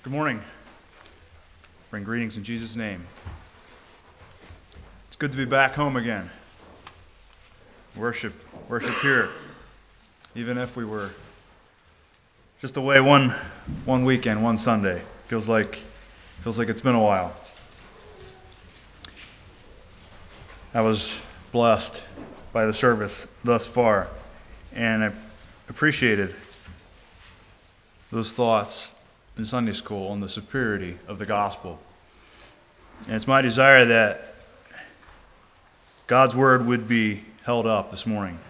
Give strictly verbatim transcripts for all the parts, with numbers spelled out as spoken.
Good morning. Bring greetings in Jesus' name. It's good to be back home again. Worship, worship here. Even if we were just away one one weekend, one Sunday. Feels like feels like it's been a while. I was blessed by the service thus far, and I appreciated those thoughts in Sunday school on the superiority of the gospel. And it's my desire that God's word would be held up this morning.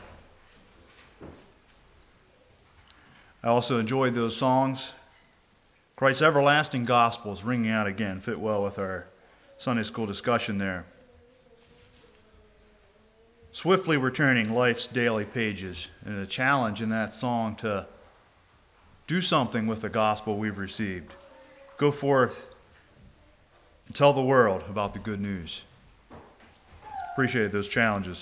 I also enjoyed those songs. Christ's everlasting gospel is ringing out again, fit well with our Sunday school discussion there. Swiftly returning life's daily pages, and a challenge in that song to do something with the gospel we've received. Go forth and tell the world about the good news. Appreciate those challenges.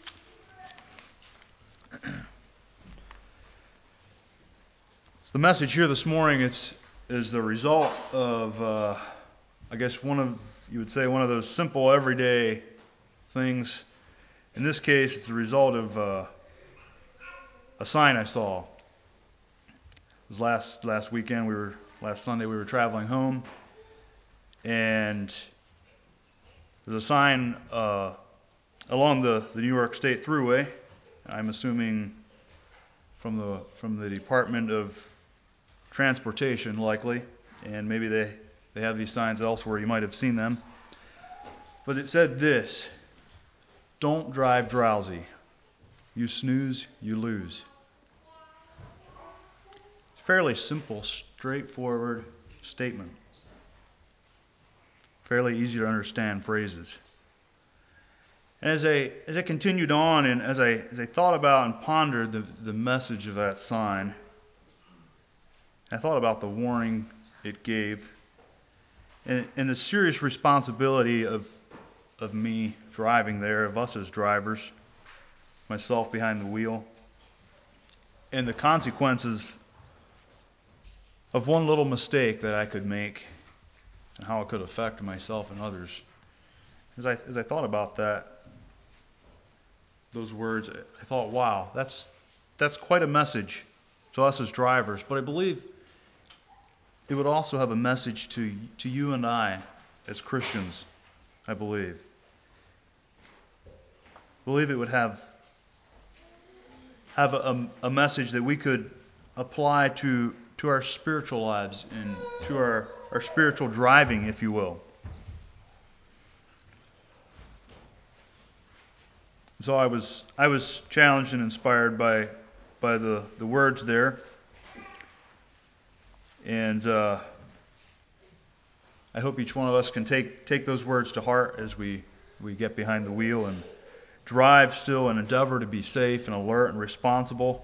The message here this morning is, is the result of, uh, I guess, one of, you would say, one of those simple everyday things. In this case, it's the result of uh, a sign I saw. It was last last weekend. We were last Sunday. We were traveling home, and there's a sign uh, along the, the New York State Thruway. I'm assuming from the from the Department of Transportation, likely, and maybe they they have these signs elsewhere. You might have seen them, but it said this: "Don't drive drowsy. You snooze, you lose." Fairly simple, straightforward statement. Fairly easy to understand phrases. And as I as I continued on, and as I as I thought about and pondered the, the message of that sign, I thought about the warning it gave, and, and the serious responsibility of of me driving there, of us as drivers, myself behind the wheel, and the consequences of one little mistake that I could make and how it could affect myself and others. As I as I thought about that, those words, I thought, wow, that's that's quite a message to us as drivers. But I believe it would also have a message to to you and I as Christians, I believe. I believe it would have have a, a message that we could apply to to our spiritual lives and to our, our spiritual driving, if you will. So I was I was challenged and inspired by by the, the words there. And uh, I hope each one of us can take take those words to heart as we, we get behind the wheel and drive still and endeavor to be safe and alert and responsible.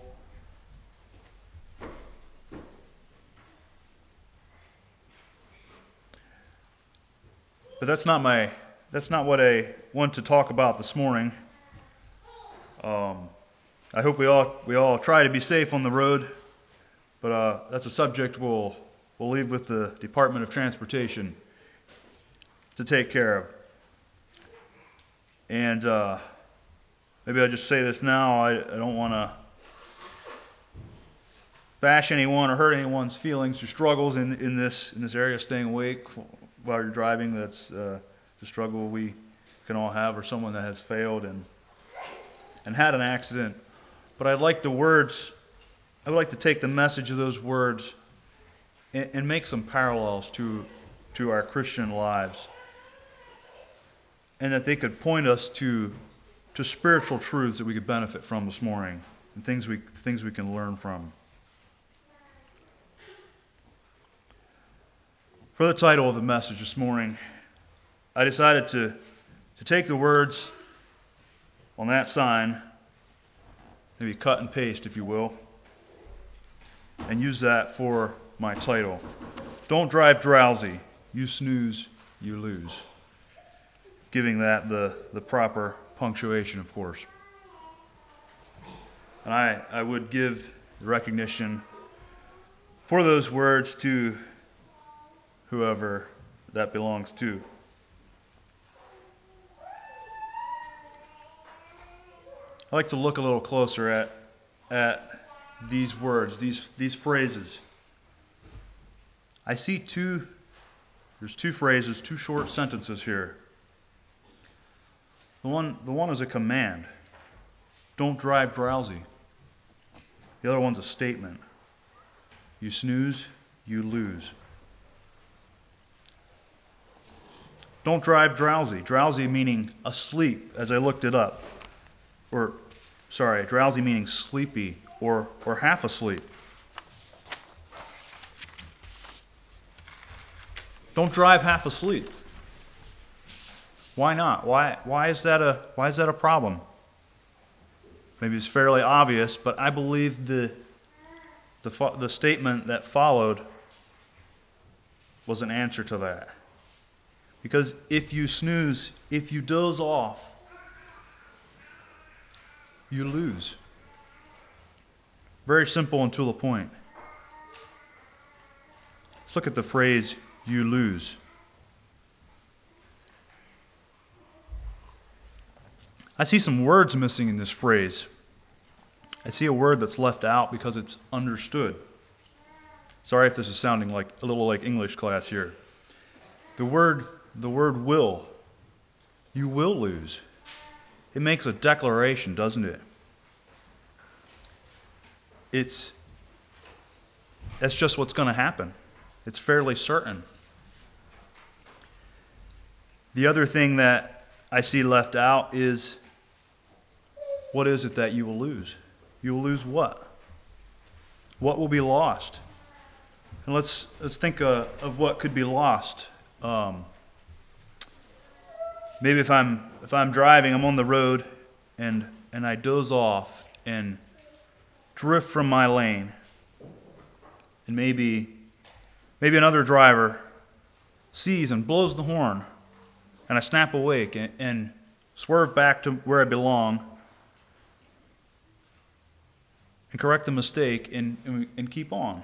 But that's not my that's not what I want to talk about this morning. Um, I hope we all we all try to be safe on the road, but uh, that's a subject we'll we'll leave with the Department of Transportation to take care of. And uh, maybe I'll just say this now. I, I don't want to bash anyone or hurt anyone's feelings or struggles in in this in this area. Staying awake while you're driving, that's uh, the struggle we can all have, or someone that has failed and and had an accident. But I'd like the words, I would like to take the message of those words and, and make some parallels to to our Christian lives, and that they could point us to to spiritual truths that we could benefit from this morning, and things we things we can learn from. For the title of the message this morning, I decided to, to take the words on that sign, maybe cut and paste, if you will, and use that for my title. Don't drive drowsy. You snooze, you lose. Giving that the, the proper punctuation, of course. And I, I would give the recognition for those words to whoever that belongs to. I like to look a little closer at at these words, these these phrases. I see two, there's two phrases, two short sentences here. The one, the one is a command. Don't drive drowsy. The other one's a statement. You snooze, you lose. Don't drive drowsy. Drowsy meaning asleep, as I looked it up. Or, sorry, drowsy meaning sleepy or, or half asleep. Don't drive half asleep. Why not? Why why is that a why is that a problem? Maybe it's fairly obvious, but I believe the the the statement that followed was an answer to that. Because if you snooze, if you doze off, you lose. Very simple and to the point. Let's look at the phrase, you lose. I see some words missing in this phrase. I see a word that's left out because it's understood. Sorry if this is sounding like a little like English class here. The word, the word will. You will lose. It makes a declaration, doesn't it? It's that's just what's going to happen. It's fairly certain. The other thing that I see left out is, what is it that you will lose? You will lose what? What will be lost? And let's let's think uh, of what could be lost. Um, maybe if I'm if I'm driving, I'm on the road, and and I doze off and drift from my lane, and maybe maybe another driver sees and blows the horn, and I snap awake and, and swerve back to where I belong and correct the mistake and, and, and keep on.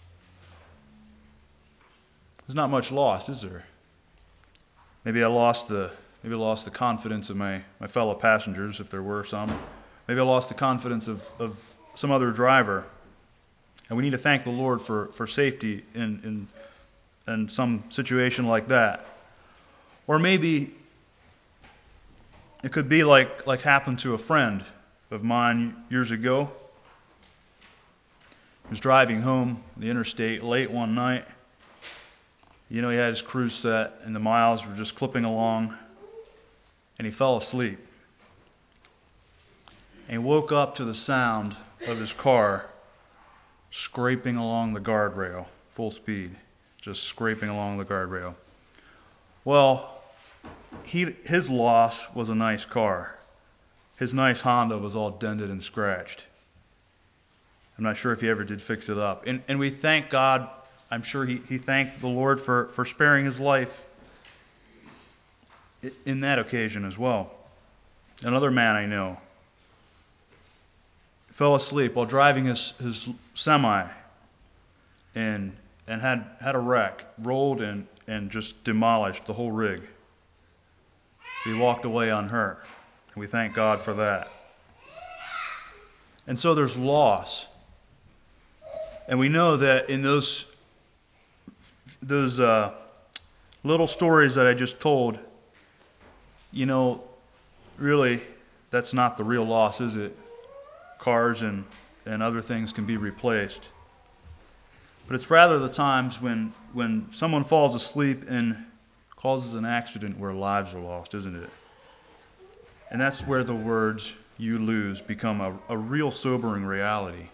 There's not much lost, is there? Maybe I lost the maybe I lost the confidence of my, my fellow passengers, if there were some. Maybe I lost the confidence of, of some other driver. And we need to thank the Lord for, for safety in, in in some situation like that. Or maybe it could be like, like happened to a friend of mine years ago. He was driving home the interstate late one night. You know, he had his cruise set and the miles were just clipping along, and he fell asleep. And he woke up to the sound of his car scraping along the guardrail, full speed, just scraping along the guardrail. Well, he his loss was a nice car. His nice Honda was all dented and scratched. I'm not sure if he ever did fix it up. And, and we thank God. I'm sure he, he thanked the Lord for, for sparing his life in that occasion as well. Another man I know fell asleep while driving his, his semi and and had, had a wreck, rolled and, and just demolished the whole rig. He walked away unhurt. And we thank God for that. And so there's loss. And we know that in those those uh, little stories that I just told, you know, really, that's not the real loss, is it? Cars and, and other things can be replaced. But it's rather the times when, when someone falls asleep and causes an accident where lives are lost, isn't it? And that's where the words, you lose, become a, a real sobering reality.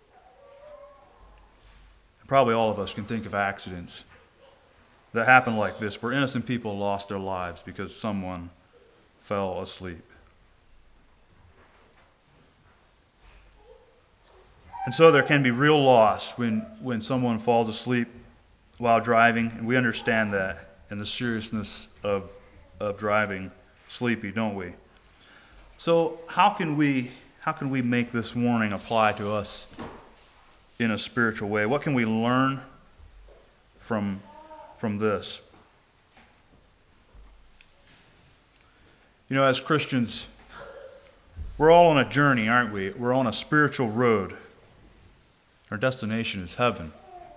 Probably all of us can think of accidents that happen like this, where innocent people lost their lives because someone fell asleep. And so there can be real loss when, when someone falls asleep while driving, and we understand that and the seriousness of of driving sleepy, don't we? So how can we how can we make this warning apply to us in a spiritual way? What can we learn from from this. You know, as Christians, we're all on a journey, aren't we? We're on a spiritual road. Our destination is heaven.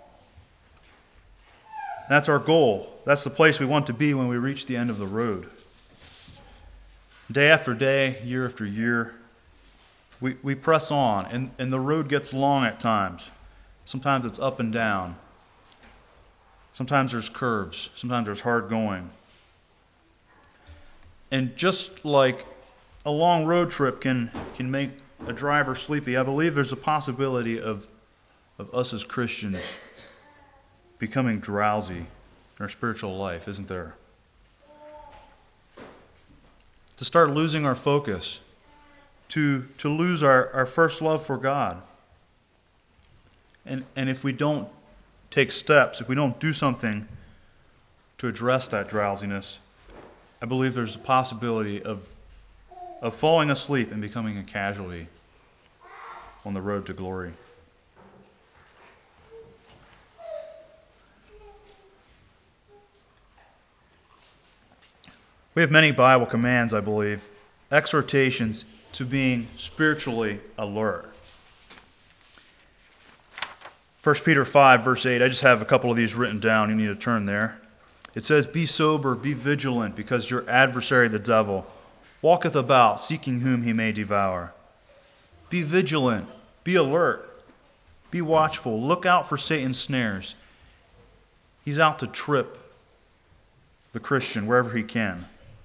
That's our goal. That's the place we want to be when we reach the end of the road. Day after day, year after year, we, we press on, and, and the road gets long at times. Sometimes it's up and down. Sometimes there's curves. Sometimes there's hard going. And just like a long road trip can, can make a driver sleepy, I believe there's a possibility of, of us as Christians becoming drowsy in our spiritual life, isn't there? To start losing our focus, to, to lose our, our first love for God. And, and if we don't take steps, if we don't do something to address that drowsiness, I believe there's a possibility of, of falling asleep and becoming a casualty on the road to glory. We have many Bible commands, I believe, exhortations to being spiritually alert. First Peter five, verse eight, I just have a couple of these written down. You need to turn there. It says, "Be sober, be vigilant, because your adversary the devil walketh about, seeking whom he may devour." Be vigilant, be alert, be watchful, look out for Satan's snares. He's out to trip the Christian wherever he can.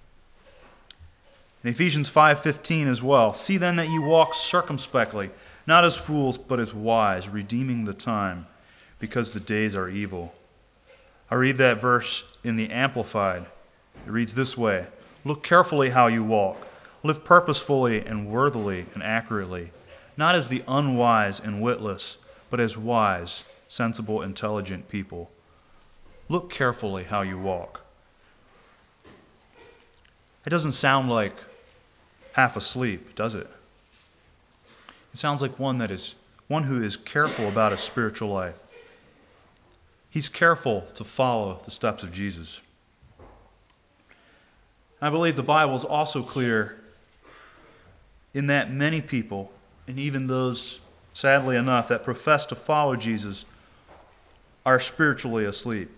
In Ephesians five fifteen as well, "See then that you walk circumspectly, not as fools, but as wise, redeeming the time, because the days are evil." I read that verse in the Amplified. It reads this way: "Look carefully how you walk. Live purposefully and worthily and accurately, not as the unwise and witless, but as wise, sensible, intelligent people." Look carefully how you walk. It doesn't sound like half asleep, does it? It sounds like one that is one who is careful about his spiritual life. He's careful to follow the steps of Jesus. I believe the Bible is also clear in that many people, and even those, sadly enough, that profess to follow Jesus, are spiritually asleep.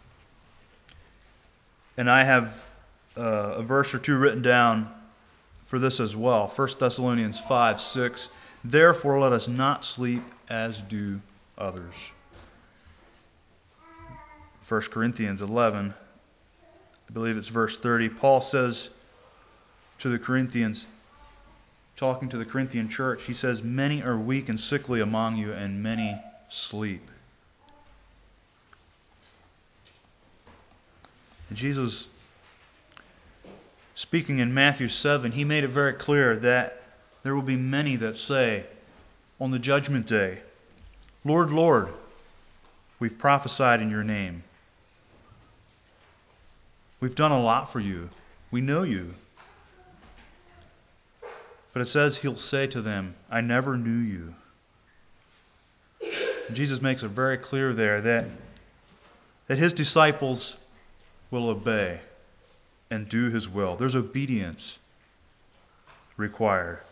And I have uh, a verse or two written down for this as well. First Thessalonians five six, "Therefore let us not sleep as do others." First Corinthians eleven, I believe it's verse thirty, Paul says to the Corinthians, talking to the Corinthian church, he says, "Many are weak and sickly among you, and many sleep." And Jesus, speaking in Matthew seven, he made it very clear that there will be many that say on the judgment day, "Lord, Lord, we've prophesied in your name. We've done a lot for you. We know you." But it says he'll say to them, "I never knew you." And Jesus makes it very clear there that, that his disciples will obey and do his will. There's obedience required.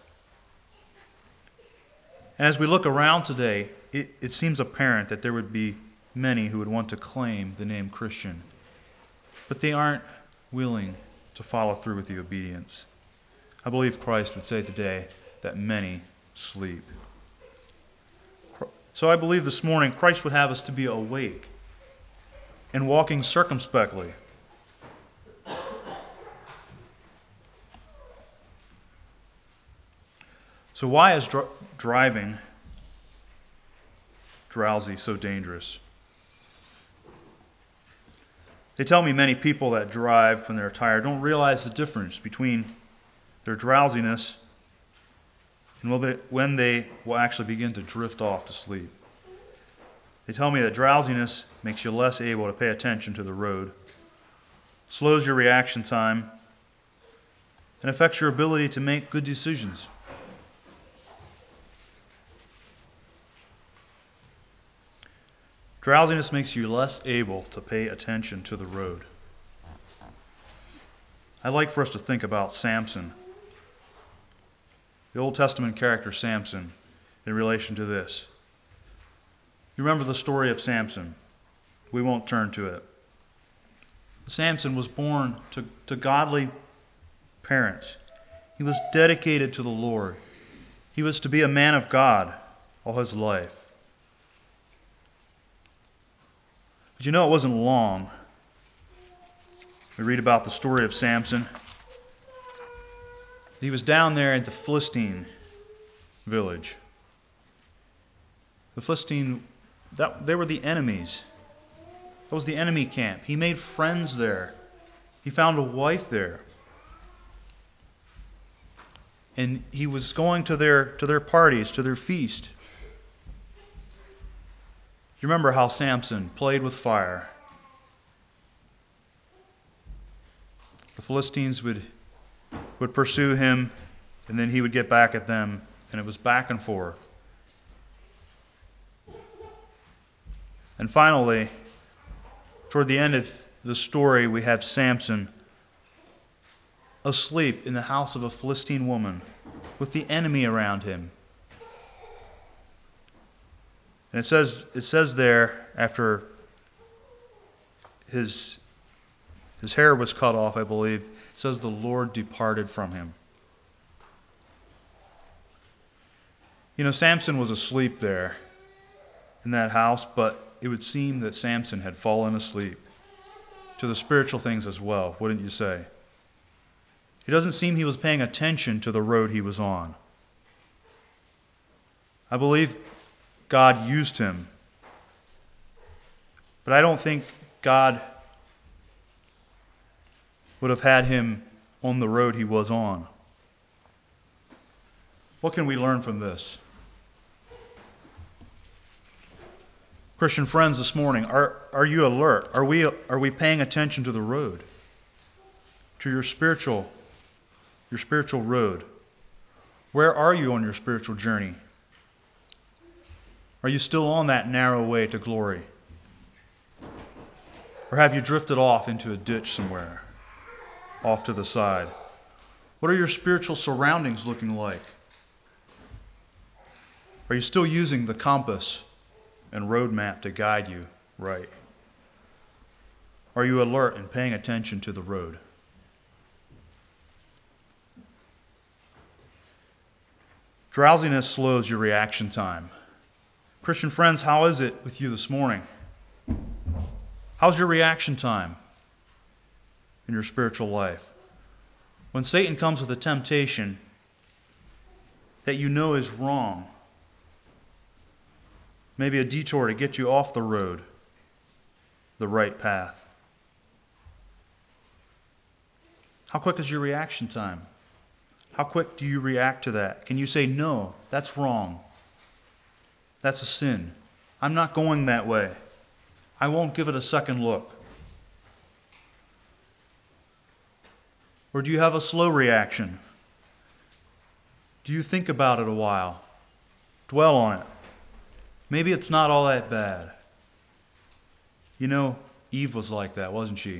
As we look around today, it, it seems apparent that there would be many who would want to claim the name Christian, but they aren't willing to follow through with the obedience. I believe Christ would say today that many sleep. So I believe this morning Christ would have us to be awake and walking circumspectly. So why is dr- driving drowsy so dangerous? They tell me many people that drive when they're tired don't realize the difference between their drowsiness and when they will actually begin to drift off to sleep. They tell me that drowsiness makes you less able to pay attention to the road, slows your reaction time, and affects your ability to make good decisions. Drowsiness makes you less able to pay attention to the road. I'd like for us to think about Samson, the Old Testament character Samson, in relation to this. You remember the story of Samson. We won't turn to it. Samson was born to, to godly parents. He was dedicated to the Lord. He was to be a man of God all his life. But you know, it wasn't long. We read about the story of Samson. He was down there at the Philistine village. The Philistine, that, they were the enemies. That was the enemy camp. He made friends there. He found a wife there. And he was going to their to their parties, to their feast. You remember how Samson played with fire. The Philistines would would pursue him, and then he would get back at them, and it was back and forth. And finally, toward the end of the story, we have Samson asleep in the house of a Philistine woman with the enemy around him. And it says it says there, after his his hair was cut off, I believe, it says the Lord departed from him. You know, Samson was asleep there in that house, but it would seem that Samson had fallen asleep to the spiritual things as well, wouldn't you say? It doesn't seem he was paying attention to the road he was on. I believe God used him, but I don't think God would have had him on the road he was on. What can we learn from this? Christian friends, this morning, are, are you alert? Are we, are we paying attention to the road? To your spiritual, your spiritual road? Where are you on your spiritual journey? Are you still on that narrow way to glory? Or have you drifted off into a ditch somewhere, off to the side? What are your spiritual surroundings looking like? Are you still using the compass and roadmap to guide you right? Are you alert and paying attention to the road? Drowsiness slows your reaction time. Christian friends, how is it with you this morning? How's your reaction time in your spiritual life? When Satan comes with a temptation that you know is wrong, maybe a detour to get you off the road, the right path. How quick is your reaction time? How quick do you react to that? Can you say, no, that's wrong. That's a sin. I'm not going that way. I won't give it a second look. Or do you have a slow reaction? Do you think about it a while? Dwell on it. Maybe it's not all that bad. You know, Eve was like that, wasn't she?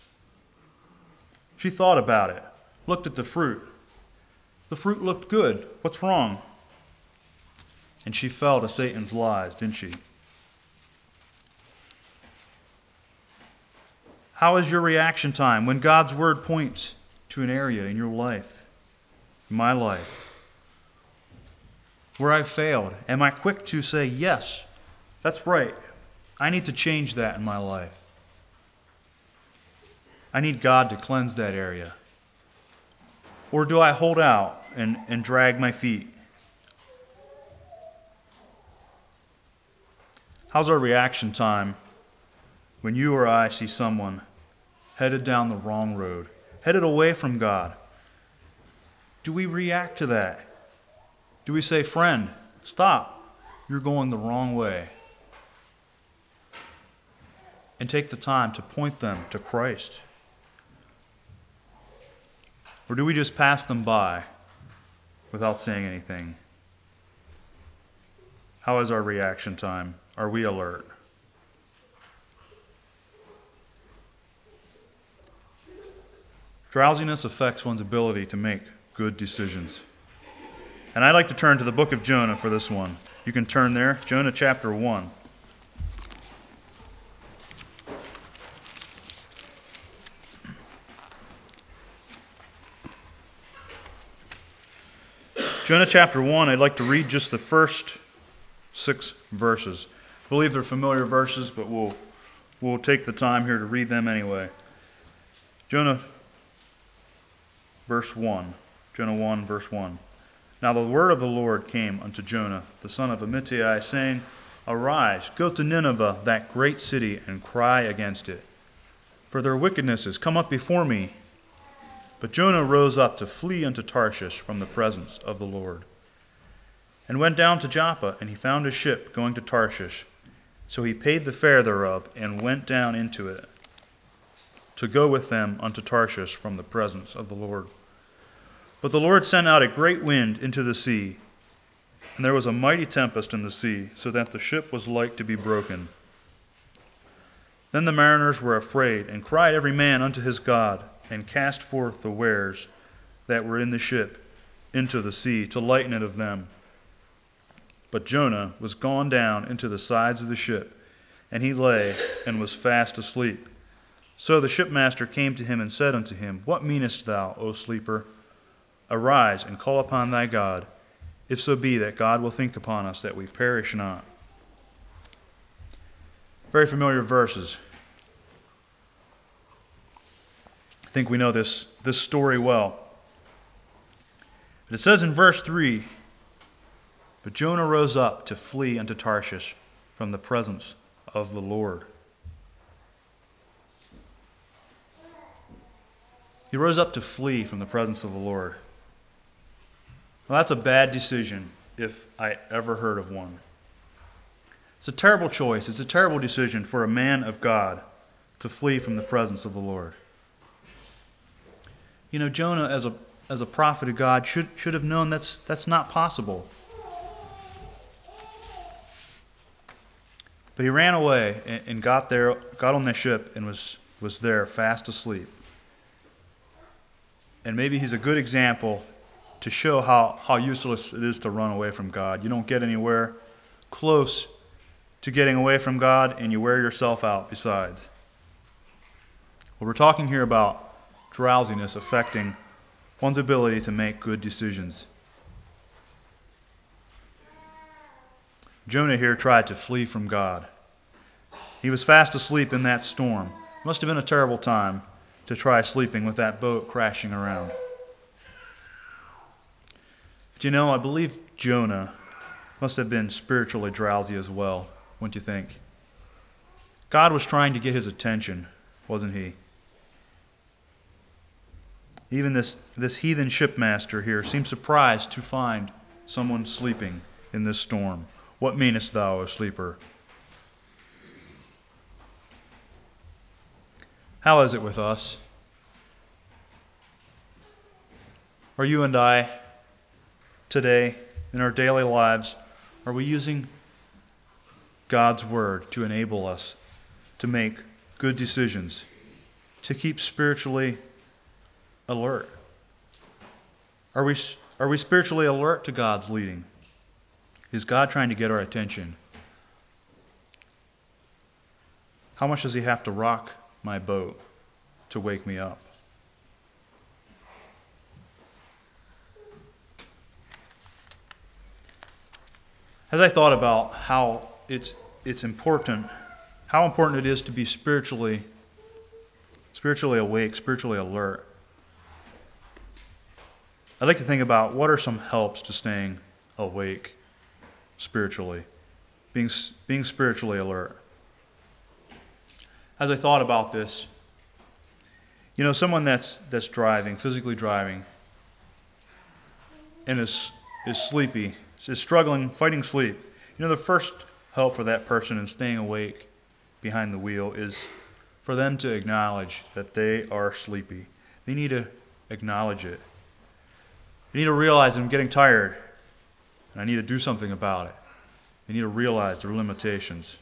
She thought about it, looked at the fruit. The fruit looked good. What's wrong? And she fell to Satan's lies, didn't she? How is your reaction time when God's Word points to an area in your life, in my life, where I've failed? Am I quick to say, yes, that's right. I need to change that in my life. I need God to cleanse that area. Or do I hold out and, and drag my feet? How's our reaction time when you or I see someone headed down the wrong road, headed away from God? Do we react to that? Do we say, friend, stop, you're going the wrong way? And take the time to point them to Christ? Or do we just pass them by without saying anything? How is our reaction time? Are we alert? Drowsiness affects one's ability to make good decisions. And I'd like to turn to the book of Jonah for this one. You can turn there, Jonah chapter one. Jonah chapter one, I'd like to read just the first six verses. I believe they're familiar verses, but we'll we'll take the time here to read them anyway. Jonah, verse one. Jonah one, verse one. Now the word of the Lord came unto Jonah, the son of Amittai, saying, Arise, go to Nineveh, that great city, and cry against it. For their wickedness is come up before me. But Jonah rose up to flee unto Tarshish from the presence of the Lord, and went down to Joppa, and he found a ship going to Tarshish. So he paid the fare thereof, and went down into it, to go with them unto Tarshish from the presence of the Lord. But the Lord sent out a great wind into the sea, and there was a mighty tempest in the sea, so that the ship was like to be broken. Then the mariners were afraid, and cried every man unto his God, and cast forth the wares that were in the ship into the sea, to lighten it of them. But Jonah was gone down into the sides of the ship, and he lay and was fast asleep. So the shipmaster came to him and said unto him, What meanest thou, O sleeper? Arise and call upon thy God, if so be that God will think upon us, that we perish not. Very familiar verses. I think we know this, this story well. But it says in verse three, But Jonah rose up to flee unto Tarshish from the presence of the Lord. He rose up to flee from the presence of the Lord. Well, that's a bad decision if I ever heard of one. It's a terrible choice. It's a terrible decision for a man of God to flee from the presence of the Lord. You know, Jonah, as a as a prophet of God, should should have known that's that's not possible. But he ran away and, and got there, got on the ship, and was was there fast asleep. And maybe he's a good example to show how, how useless it is to run away from God. You don't get anywhere close to getting away from God, and you wear yourself out besides. Well, we're talking here about drowsiness affecting one's ability to make good decisions. Jonah here tried to flee from God. He was fast asleep in that storm. It must have been a terrible time to try sleeping with that boat crashing around. But you know, I believe Jonah must have been spiritually drowsy as well, wouldn't you think? God was trying to get his attention, wasn't he? Even this, this heathen shipmaster here seems surprised to find someone sleeping in this storm. What meanest thou, O sleeper? How is it with us? Are you and I today, in our daily lives, are we using God's Word to enable us to make good decisions, to keep spiritually alert? Are we are we spiritually alert to God's leading? Is God trying to get our attention? How much does he have to rock my boat to wake me up? As I thought about how it's it's important, how important it is to be spiritually spiritually awake, spiritually alert, I'd like to think about what are some helps to staying awake spiritually, being being spiritually alert. As I thought about this, you know, someone that's that's driving, physically driving, and is is sleepy, is struggling, fighting sleep. You know, the first help for that person in staying awake behind the wheel is for them to acknowledge that they are sleepy. They need to acknowledge it. They need to realize I'm getting tired, and I need to do something about it. They need to realize their limitations.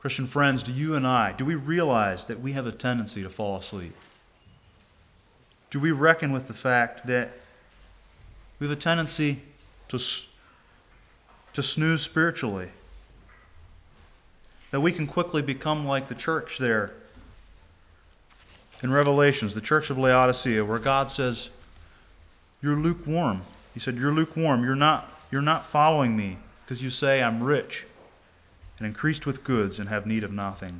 Christian friends, do you and I, do we realize that we have a tendency to fall asleep? Do we reckon with the fact that we have a tendency to, to snooze spiritually? That we can quickly become like the church there in Revelations, the church of Laodicea, where God says, you're lukewarm. He said, you're lukewarm. You're not, you're not following me because you say I'm rich and increased with goods and have need of nothing.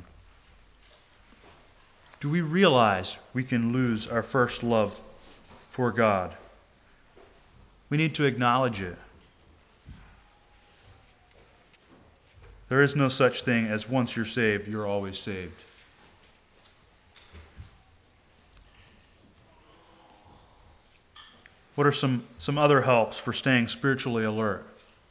Do we realize we can lose our first love for God? We need to acknowledge it. There is no such thing as once you're saved, you're always saved. What are some, some other helps for staying spiritually alert?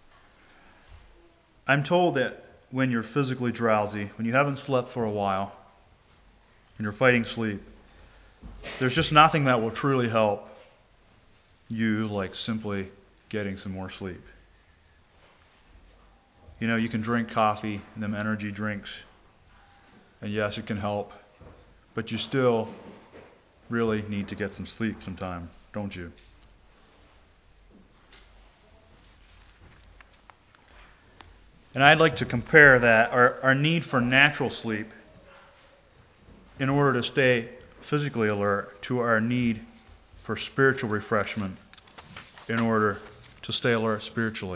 I'm told that when you're physically drowsy, when you haven't slept for a while, and you're fighting sleep, there's just nothing that will truly help you like simply getting some more sleep. You know, you can drink coffee and them energy drinks, and yes, it can help, but you still really need to get some sleep sometime, don't you? And I'd like to compare that, our, our need for natural sleep in order to stay physically alert, to our need for spiritual refreshment in order to stay alert spiritually.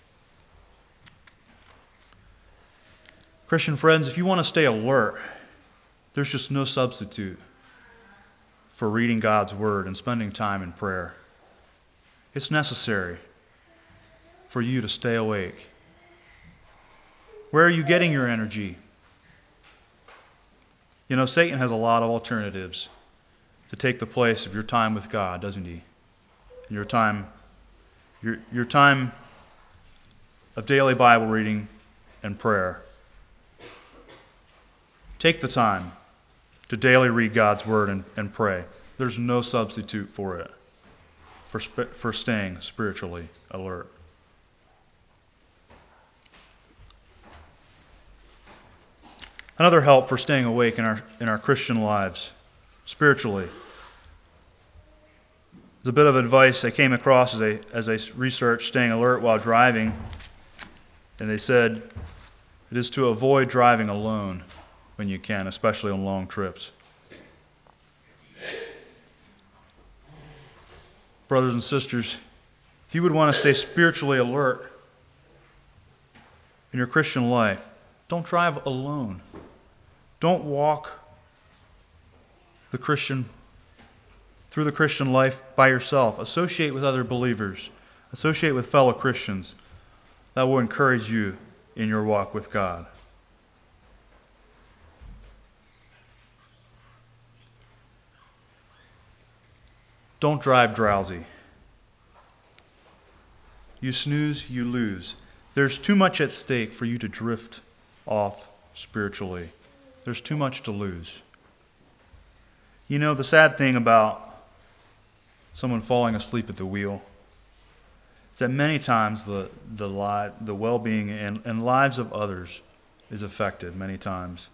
Christian friends, if you want to stay alert, there's just no substitute for reading God's Word and spending time in prayer. It's necessary for you to stay awake. Where are you getting your energy? You know, Satan has a lot of alternatives to take the place of your time with God, doesn't he? Your time, your, your time of daily Bible reading and prayer. Take the time to daily read God's Word and, and pray. There's no substitute for it, for, for staying spiritually alert. Another help for staying awake in our in our Christian lives, spiritually, is a bit of advice I came across as I as I researched staying alert while driving, and they said it is to avoid driving alone when you can, especially on long trips. Brothers and sisters, if you would want to stay spiritually alert in your Christian life, don't drive alone. Don't walk the Christian through the Christian life by yourself. Associate with other believers. Associate with fellow Christians. That will encourage you in your walk with God. Don't drive drowsy. You snooze, you lose. There's too much at stake for you to drift off spiritually. There's too much to lose. You know, the sad thing about someone falling asleep at the wheel is that many times the the li- the well-being and, and lives of others is affected many times.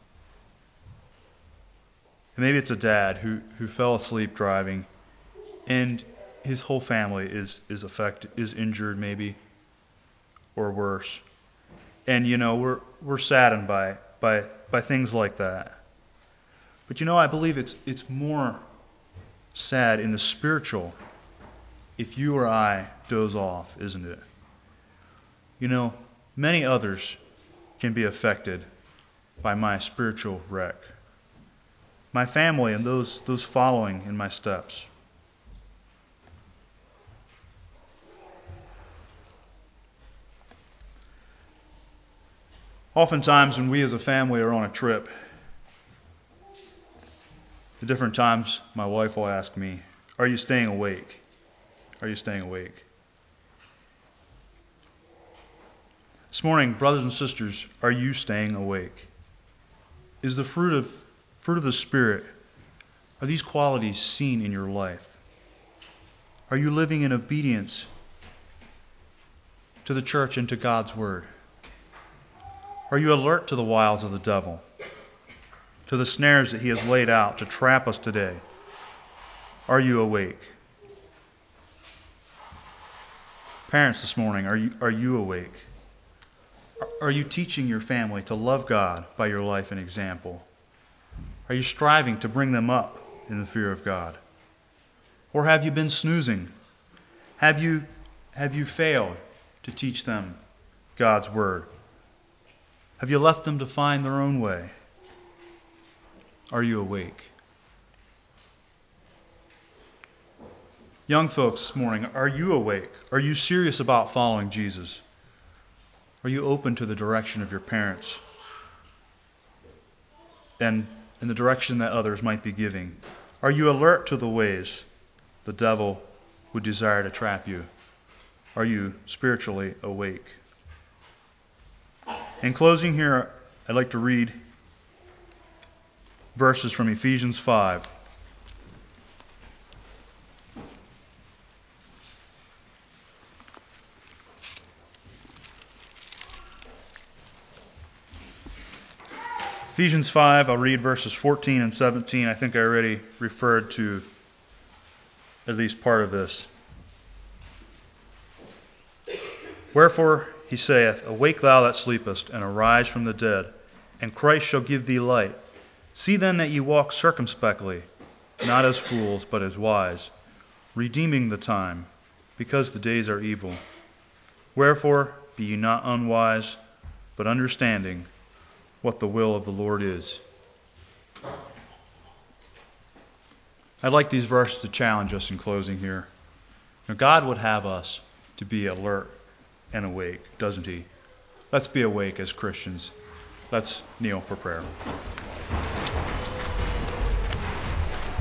And maybe it's a dad who, who fell asleep driving and his whole family is, is affected, is injured maybe, or worse. And you know, we're we're saddened by by by things like that. But you know, I believe it's it's more sad in the spiritual if you or I doze off, isn't it? You know, many others can be affected by my spiritual wreck. My family and those those following in my steps. Oftentimes when we as a family are on a trip, at different times my wife will ask me, "Are you staying awake? Are you staying awake?" This morning, brothers and sisters, are you staying awake? Is the fruit of fruit of the Spirit, are these qualities seen in your life? Are you living in obedience to the church and to God's Word? Are you alert to the wiles of the devil, to the snares that he has laid out to trap us today? Are you awake? Parents this morning, are you, are you awake? Are you teaching your family to love God by your life and example? Are you striving to bring them up in the fear of God? Or have you been snoozing? Have you, have you failed to teach them God's Word? Have you left them to find their own way? Are you awake? Young folks this morning, are you awake? Are you serious about following Jesus? Are you open to the direction of your parents and in the direction that others might be giving? Are you alert to the ways the devil would desire to trap you? Are you spiritually awake? In closing here, I'd like to read verses from Ephesians five. Ephesians five, I'll read verses fourteen and seventeen. I think I already referred to at least part of this. Wherefore he saith, Awake thou that sleepest, and arise from the dead, and Christ shall give thee light. See then that ye walk circumspectly, not as fools, but as wise, redeeming the time, because the days are evil. Wherefore be ye not unwise, but understanding what the will of the Lord is. I'd like these verses to challenge us in closing here. Now, God would have us to be alert and awake, doesn't He? Let's be awake as Christians. Let's kneel for prayer.